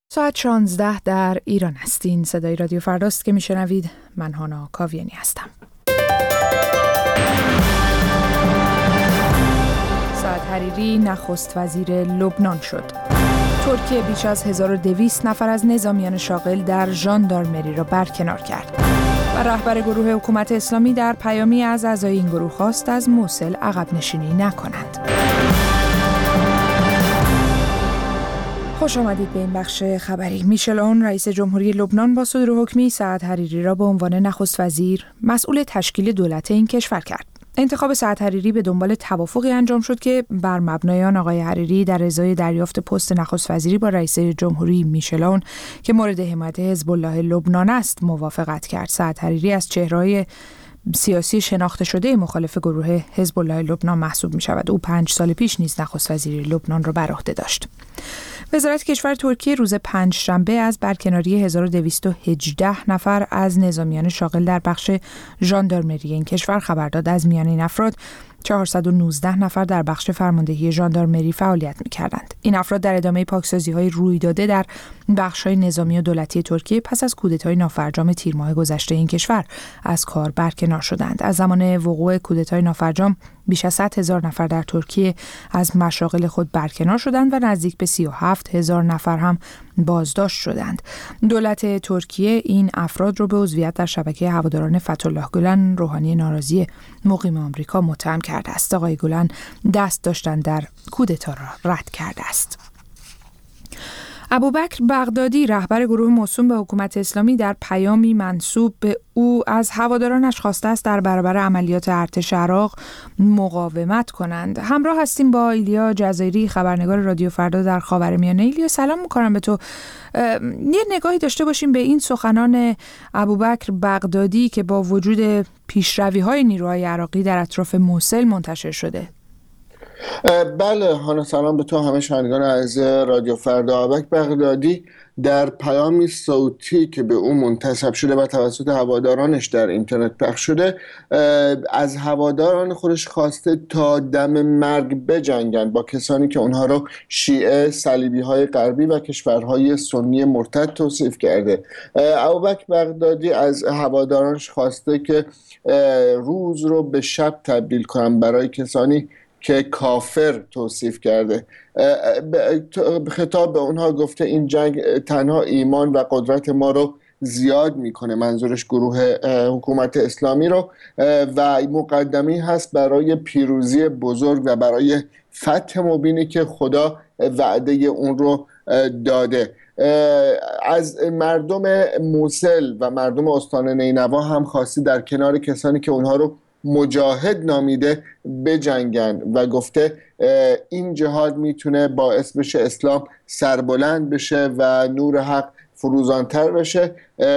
ساعت 16 در ایران هستین. صدای رادیو فرداست که میشنوید. من هانا کاویانی هستم. سعد حریری نخست وزیر لبنان شد. ترکیه بیش از 1200 نفر از نظامیان شاغل در ژاندارمری را برکنار کرد. و رهبر گروه حکومت اسلامی در پیامی از اعضای این گروه خواست از موصل عقب نشینی نکنند. خوش آمدید به این بخش خبری. میشل اون رئیس جمهوری لبنان با صدور حکمی سعد حریری را به عنوان نخست وزیر مسئول تشکیل دولت این کشور کرد. انتخاب سعد حریری به دنبال توافقی انجام شد که بر مبنای آن آقای حریری در ازای دریافت پست نخست وزیری با رئیس جمهوری میشل اون که مورد حمایت حزب الله لبنان است موافقت کرد. سعد حریری از چهره‌های سیاسی شناخته شده مخالف گروه حزب الله لبنان محسوب می شود. او 5 سال پیش نیز نخست وزیری لبنان را بر عهده داشت. وزارت کشور ترکیه روز پنجشنبه از برکناری 1218 نفر از نظامیان شاغل در بخش ژاندارمری این کشور خبر داد. از میان این افراد 419 نفر در بخش فرماندهی ژاندارمری فعالیت می‌کردند. این افراد در ادامه پاکسازی‌های روی داده در بخش‌های نظامی و دولتی ترکیه پس از کودتای نافرجام تیر ماه گذشته این کشور از کار برکنار شدند. از زمان وقوع کودتای نافرجام بیش از 100,000 نفر در ترکیه از مشاغل خود برکنار شدند و نزدیک به 37,000 نفر هم بازداشت شدند. دولت ترکیه این افراد را به عضویت در شبکه هواداران فتح‌الله گلن روحانی ناراضی مقیم آمریکا متهم کرده است. آقای گلن دست داشتن در کودتا را رد کرده است. ابوبکر بغدادی رهبر گروه موسوم به حکومت اسلامی در پیامی منسوب به او از هوادارانش خواسته است در برابر عملیات ارتش عراق مقاومت کنند. همراه هستیم با ایلیا جزایری خبرنگار رادیو فردا در خاورمیانه. ایلیا سلام می‌کنم به تو. یه نگاهی داشته باشیم به این سخنان ابوبکر بغدادی که با وجود پیشروی‌های نیروهای عراقی در اطراف موصل منتشر شده. بله هانا، سلام به تو همه شنوندگان از رادیو فردا. ابوبکر بغدادی در پیامی صوتی که به او منتسب شده و توسط هوادارانش در اینترنت پخش شده از هواداران خودش خواسته تا دم مرگ بجنگن با کسانی که اونها رو شیعه، صلیبی‌های غربی و کشورهای سنی مرتد توصیف کرده. ابوبکر بغدادی از هوادارانش خواسته که روز رو به شب تبدیل کنن برای کسانی که کافر توصیف کرده. خطاب به اونها گفته این جنگ تنها ایمان و قدرت ما رو زیاد میکنه، منظورش گروه حکومت اسلامی رو، و مقدمی هست برای پیروزی بزرگ و برای فتح مبینی که خدا وعده اون رو داده. از مردم موصل و مردم استان نینوا هم خواسته در کنار کسانی که اونها رو مجاهد نامیده بجنگن و گفته این جهاد میتونه باعث بشه اسلام سربلند بشه و نور حق فروزانتر بشه.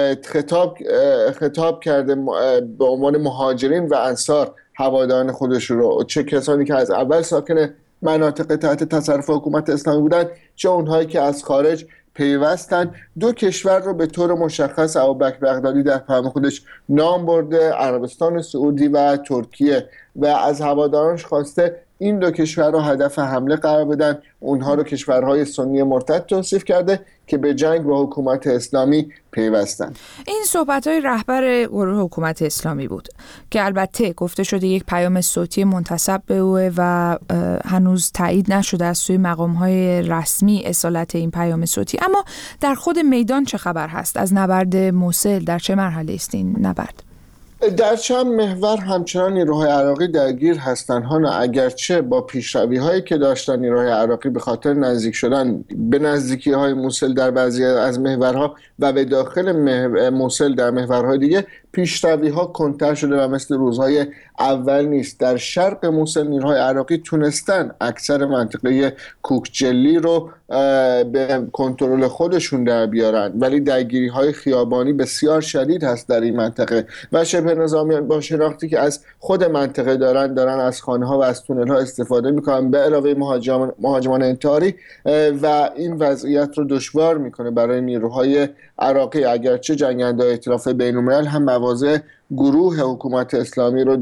خطاب کرده به عنوان مهاجرین و انصار هواداران خودش رو، چه کسانی که از اول ساکن مناطق تحت تصرف حکومت اسلامی بودن چه اونهایی که از خارج پیوستن. دو کشور رو به طور مشخص ابوبکر بغدادی در پیام خودش نام برده، عربستان سعودی و ترکیه، و از هوادارانش خواسته این دو کشور رو هدف حمله قرار بدن. اونها رو کشورهای سنی مرتد توصیف کرده که به جنگ با حکومت اسلامی پیوستن. این صحبت‌های رهبر گروه حکومت اسلامی بود که البته گفته شده یک پیام صوتی منتسب به او و هنوز تایید نشده از سوی مقام‌های رسمی اصالت این پیام صوتی. اما در خود میدان چه خبر هست؟ از نبرد موصل در چه مرحله است این نبرد؟ در چند محور همچنان نیروهای عراقی درگیر هستند ها، اگرچه با پیشروی‌هایی که داشتن نیروهای عراقی به خاطر نزدیک شدن به نزدیکی‌های موصل در بعضی از محورها و به داخل موصل در محورهای دیگه پیشروی‌ها کنتر شده و مثل روزهای اول نیست. در شرق موصل نیروهای عراقی تونستن اکثر منطقه کوکجلی رو به کنترل خودشون در بیارن، ولی درگیری‌های خیابانی بسیار شدید هست در این منطقه و شبه نظامیان با شناختی که از خود منطقه دارن از خانه‌ها و از تونل‌ها استفاده می‌کنن به علاوه مهاجمان انتحاری و این وضعیت رو دشوار می‌کنه برای نیروهای عراقی. اگرچه جنگنده‌های ائتلاف بین‌الملل هم مواضع گروه حکومت اسلامی رو در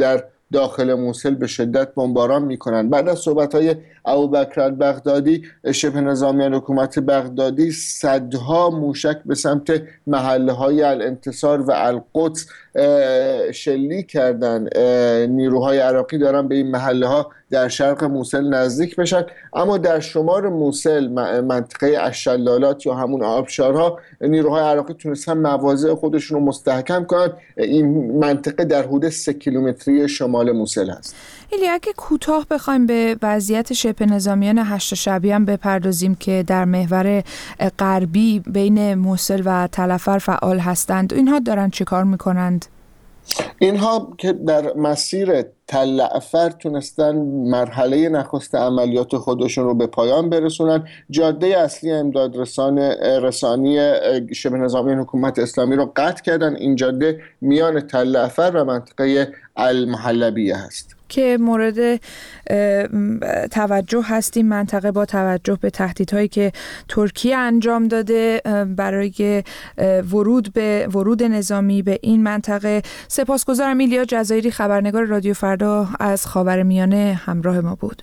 داخل موصل به شدت بمباران میکنن. بعد از صحبت‌های ابوبکر البغدادی شبه نظامیان حکومت بغدادی صدها موشک به سمت محله‌های الانتصار و القدس شلیک کردن. نیروهای عراقی دارن به این محله‌ها در شرق موصل نزدیک بشن، اما در شمال موصل منطقه الشلالات یا همون آبشارها نیروهای عراقی تونستن مواضع خودشون رو مستحکم کنن. این منطقه در حدود 3 کیلومتری شمال موصل هست. ایلی اگه کوتاه بخوایم به وضعیت شبه نظامیان هشت شعبی هم بپردازیم که در محور غربی بین موصل و تلفر فعال هستند، اینها دارن چی کار میکنند؟ اینها که در مسیر تل اعفر تونستن مرحله نخست عملیات خودشون رو به پایان برسونن. جاده اصلی امداد رسانی شبه نظامیان حکومت اسلامی رو قطع کردن. این جاده میان تل اعفر و منطقه المحلبیه هست که مورد توجه هستیم منطقه با توجه به تهدیدهایی که ترکیه انجام داده برای ورود نظامی به این منطقه. سپاسگزارم. ایلیا جزایری، خبرنگار رادیو فردا از خاورمیانه همراه ما بود.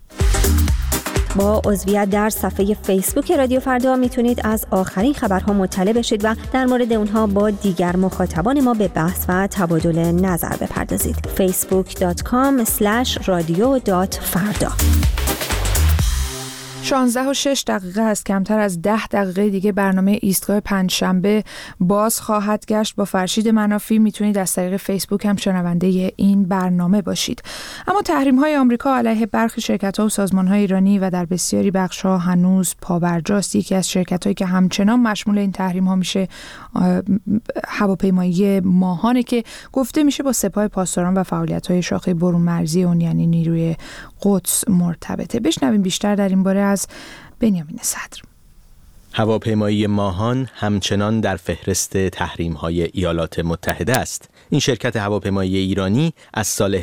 با عضویت در صفحه فیسبوک رادیو فردا میتونید از آخرین خبرها مطلع بشید و در مورد اونها با دیگر مخاطبان ما به بحث و تبادل نظر بپردازید. facebook.com/radio.farda 16:06 است. کمتر از 10 دقیقه دیگه برنامه ایستگاه پنجشنبه باز خواهد گشت. با فرشید منافی میتونید از طریق فیسبوک هم شنونده این برنامه باشید. اما تحریم‌های آمریکا علیه برخی شرکت‌ها و سازمان‌های ایرانی و در بسیاری بخش‌ها هنوز پابرجاست. یکی از شرکت‌هایی که همچنان مشمول این تحریم‌ها میشه هواپیمایی ماهانه که گفته میشه با سپاه پاسداران و فعالیت‌های شاخه برون مرزی اون یعنی نیروی قدس مرتبطه. بشنویم بیشتر در این باره از بنیامین صدر. هواپیمایی ماهان همچنان در فهرست تحریم‌های ایالات متحده است. این شرکت هواپیمایی ایرانی از سال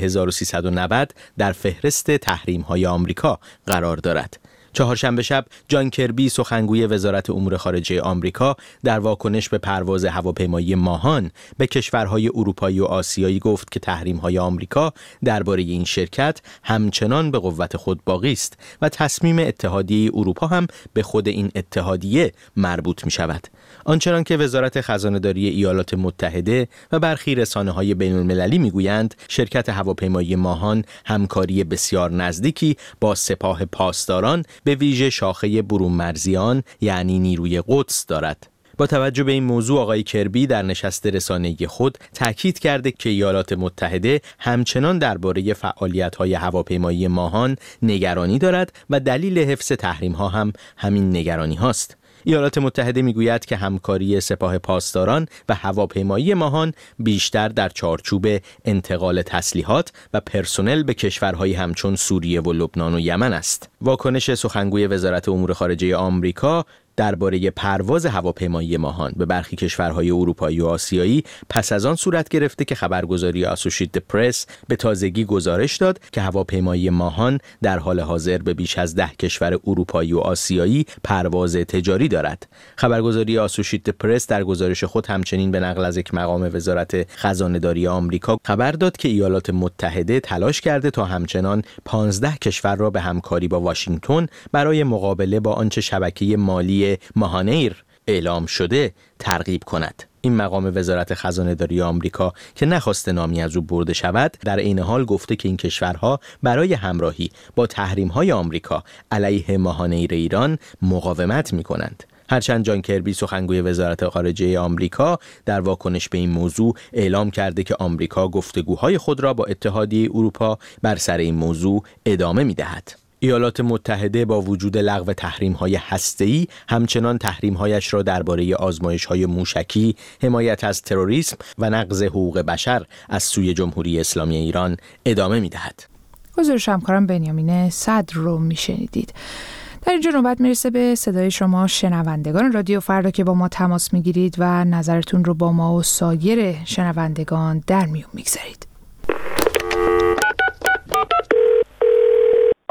1390 در فهرست تحریم‌های آمریکا قرار دارد. چهارشنبه شب جان کربی سخنگوی وزارت امور خارجه آمریکا در واکنش به پرواز هواپیمایی ماهان به کشورهای اروپایی و آسیایی گفت که تحریم‌های آمریکا درباره این شرکت همچنان به قوت خود باقی است و تصمیم اتحادیه اروپا هم به خود این اتحادیه مربوط می‌شود. آنچنان که وزارت خزانه‌داری ایالات متحده و برخی رسانه‌های بین‌المللی می‌گویند شرکت هواپیمایی ماهان همکاری بسیار نزدیکی با سپاه پاسداران به ویژه شاخه برون مرزیان یعنی نیروی قدس دارد. با توجه به این موضوع آقای کربی در نشست رسانه‌ای خود تاکید کرده که ایالات متحده همچنان درباره فعالیت‌های هواپیمایی ماهان نگرانی دارد و دلیل حفظ تحریم‌ها هم همین نگرانی هاست. ایالات متحده میگوید که همکاری سپاه پاسداران و هواپیمایی ماهان بیشتر در چارچوب انتقال تسلیحات و پرسنل به کشورهای همچون سوریه و لبنان و یمن است. واکنش سخنگوی وزارت امور خارجه آمریکا درباره پرواز هواپیمایی ماهان به برخی کشورهای اروپایی و آسیایی پس از آن صورت گرفته که خبرگزاری اسوشییتد پرس به تازگی گزارش داد که هواپیمایی ماهان در حال حاضر به بیش از 10 کشور اروپایی و آسیایی پرواز تجاری دارد. خبرگزاری اسوشییتد پرس در گزارش خود همچنین به نقل از یک مقام وزارت خزانه‌داری آمریکا خبر داد که ایالات متحده تلاش کرده تا همچنان 15 کشور را به همکاری با واشنگتن برای مقابله با آنچه شبکه مالی ماهانیر اعلام شده ترغیب کند. این مقام وزارت خزانه‌داری آمریکا که نخواسته نامی از او برده شود در عین حال گفته که این کشورها برای همراهی با تحریم‌های آمریکا علیه ماهانیر ایران مقاومت می‌کنند. هرچند جان کربی سخنگوی وزارت خارجه آمریکا در واکنش به این موضوع اعلام کرده که آمریکا گفتگوهای خود را با اتحادیه اروپا بر سر این موضوع ادامه می‌دهد. ایالات متحده با وجود لغو تحریم‌های هسته‌ای همچنان تحریم‌هایش را درباره آزمایش‌های موشکی، حمایت از تروریسم و نقض حقوق بشر از سوی جمهوری اسلامی ایران ادامه می‌دهد. گزارش همکارم بنیامین صدر رو می‌شنیدید. در اینجا نوبت میرسه به صدای شما شنوندگان رادیو فردا که با ما تماس میگیرید و نظرتون رو با ما و سایر شنوندگان در میون میگذارید.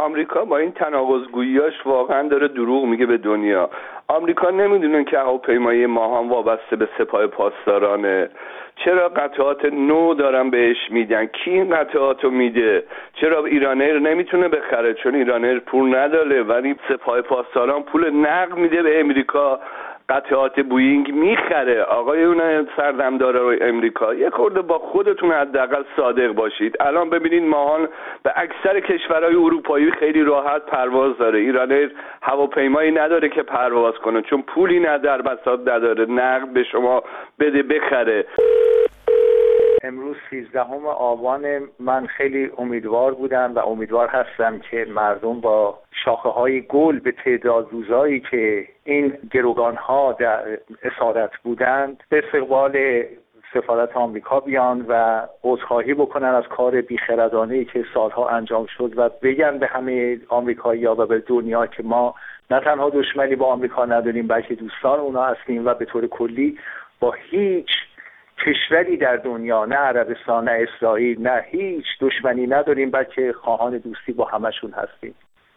آمریکا با این تناقض‌گوییاش واقعا داره دروغ میگه به دنیا. آمریکا نمیدونه که هواپیمایی ماهان وابسته به سپاه پاسدارانه. چرا قطعات نو دارن بهش میدن؟ کی این قطعاتو میده؟ چرا ایرانیر نمیتونه بخره؟ چون ایرانیر پول نداره، ولی سپاه پاسداران پول نقد میده به امریکا، قطعات بوئینگ میخره. آقایون سردمدارای امریکا، یک خورده با خودتون حداقل صادق باشید. الان ببینید ماهان به اکثر کشورهای اروپایی خیلی راحت پرواز داره. ایران هواپیمایی نداره که پرواز کنه چون پولی در بساط نداره نقد به شما بده بخره. امروز 13 آبان من خیلی امیدوار بودم و امیدوار هستم که مردم با شاخه‌های گل به تعداد روزایی که این گروگان‌ها در اسارت بودند به استقبال سفارت آمریکا بیان و عذرخواهی بکنن از کار بیخردانه‌ای که سالها انجام شد و بگن به همه آمریکایی‌ها و به دنیا که ما نه تنها دشمنی با آمریکا نداریم بلکه دوستان اونا هستیم و به طور کلی با هیچ کشوری در دنیا، نه عربستان نه اسرائیل، نه هیچ دشمنی نداریم بلکه خواهان دوستی با همشون هستیم.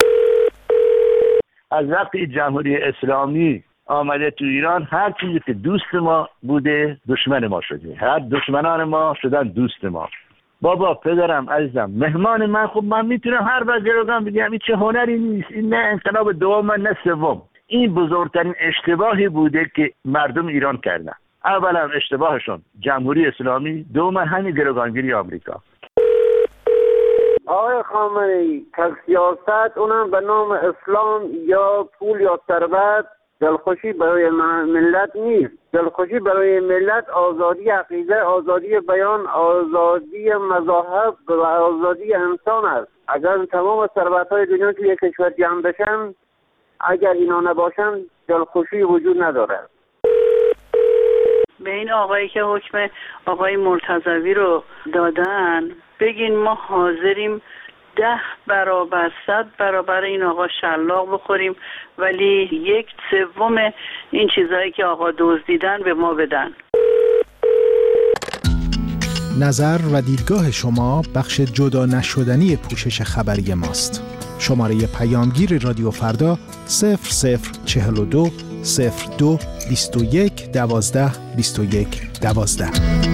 از وقتی جمهوری اسلامی آمده تو ایران هر چیزی که دوست ما بوده دشمن ما شده، هر دشمنان ما شدن دوست ما. بابا پدرم عزیزم مهمان من، خب من میتونم هر وقت گروگان بگم این چه هنری نیست، این نه انقلاب دوم نه سوم. این بزرگترین اشتباهی بوده که مردم ایران کردن. اولا اشتباهشون جمهوری اسلامی، دوما همین گروگانگیری آمریکا. آقای خامنه‌ای، سیاست اونم به نام اسلام یا پول یا ثروت دلخوشی برای ملت نیست. دلخوشی برای ملت آزادی عقیده، آزادی بیان، آزادی مذاهب و آزادی انسان است. اگر تمام ثروت‌های دنیا توی یک کشور جمع بشن، اگر اینا نباشن دلخوشی وجود نداره. به این آقایی که حکم آقای مرتضوی رو دادن بگین ما حاضریم 10 برابر 100 برابر این آقا شلاق بخوریم ولی 1/3 این چیزایی که آقا دزدیدن به ما بدن. نظر و دیدگاه شما بخش جدا نشدنی پوشش خبری ماست. شماره پیامگیر رادیو فردا 0042 02 21 12 21 12.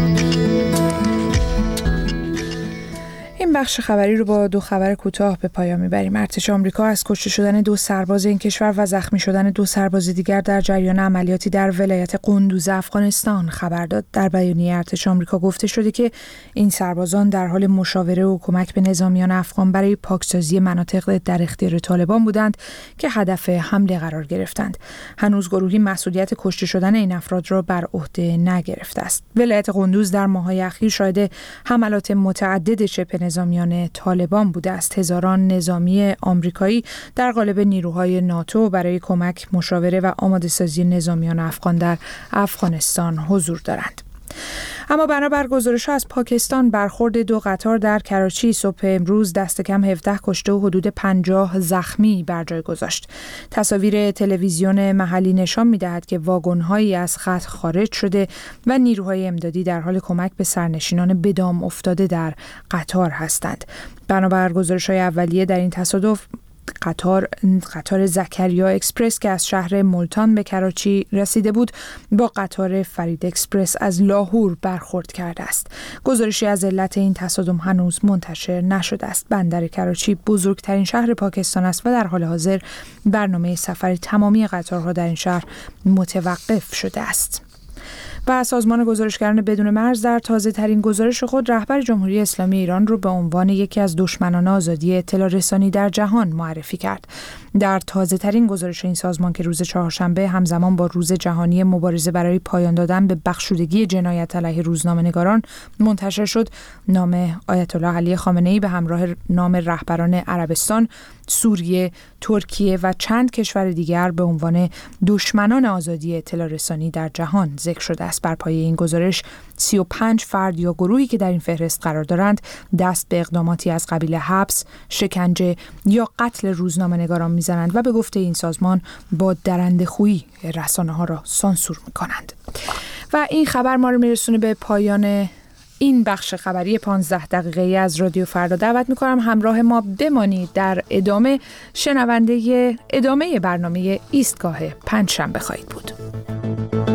این بخش خبری رو با 2 خبر کوتاه به پایان میبریم. ارتش آمریکا از کشته شدن 2 سرباز این کشور و زخمی شدن 2 سرباز دیگر در جریان عملیاتی در ولایت قندوز افغانستان خبر داد. در بیانیه ارتش آمریکا گفته شده که این سربازان در حال مشاوره و کمک به نظامیان افغان برای پاکسازی مناطق در اختیار طالبان بودند که هدف حمله قرار گرفتند. هنوز گروهی مسئولیت کشته شدن این افراد را بر عهده نگرفته است. ولایت قندوز در ماه‌های اخیر شاهد حملات متعدد شبه نظامیان طالبان بوده است. هزاران نظامی آمریکایی در قالب نیروهای ناتو برای کمک، مشاوره و آماده سازی نظامیان افغان در افغانستان حضور دارند. اما بنابر گزارش‌ها از پاکستان برخورد 2 قطار در کراچی صبح امروز دست کم 17 کشته و حدود 50 زخمی بر جای گذاشت. تصاویر تلویزیون محلی نشان می‌دهد که واگن‌هایی از خط خارج شده و نیروهای امدادی در حال کمک به سرنشینان به دام افتاده در قطار هستند. بنابر گزارش‌های اولیه در این تصادف قطار زکریا اکسپرس که از شهر ملتان به کراچی رسیده بود با قطار فرید اکسپرس از لاهور برخورد کرده است. گزارشی از علت این تصادم هنوز منتشر نشده است. بندر کراچی بزرگترین شهر پاکستان است و در حال حاضر برنامه سفر تمامی قطارها در این شهر متوقف شده است. و سازمان گزارشگران بدون مرز در تازه‌ترین گزارش خود رهبر جمهوری اسلامی ایران رو به عنوان یکی از دشمنان آزادی اطلاع رسانی در جهان معرفی کرد. در تازه‌ترین گزارش این سازمان که روز چهارشنبه همزمان با روز جهانی مبارزه برای پایان دادن به بخشودگی جنایت علیه روزنامه‌نگاران منتشر شد، نام آیت الله علی خامنه‌ای به همراه نام رهبران عربستان، سوریه، ترکیه و چند کشور دیگر به عنوان دشمنان آزادی اطلاع رسانی در جهان ذکر شده است. بر پایه این گزارش 35 فرد یا گروهی که در این فهرست قرار دارند دست به اقداماتی از قبیل حبس، شکنجه یا قتل روزنامه‌نگاران میزنند و به گفته این سازمان با درنده‌خویی رسانه‌ها را سانسور می‌کنند. و این خبر ما رو میرسونه به پایان این بخش خبری 15 دقیقه‌ای از رادیو فردا دعوت می‌کنم همراه ما بمانید. در ادامه شنونده ادامه برنامه ایستگاه پنجشنبه خواهید بود.